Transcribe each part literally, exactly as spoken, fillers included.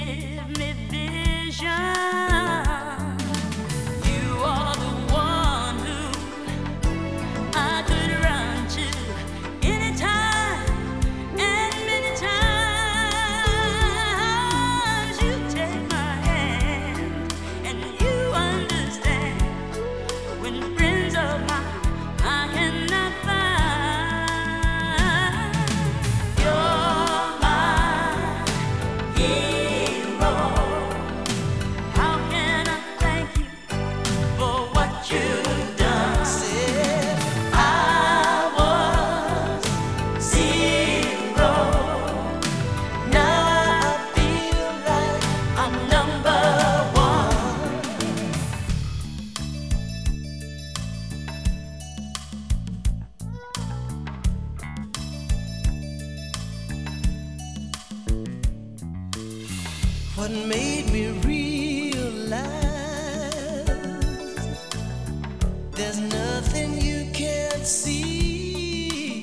give me vision. You are the one who I could run to anytime and many times. You take my hand and you understand when friends of mine I cannot find. You're my hero. How can I thank you for what you've done? Said I was zero. Now I feel like I'm number one. What made me realize there's nothing you can't see?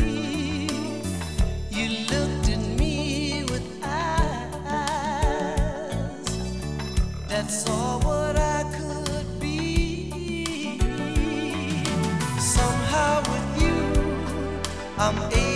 You looked at me with eyes that saw what I could be. Somehow with you, I'm able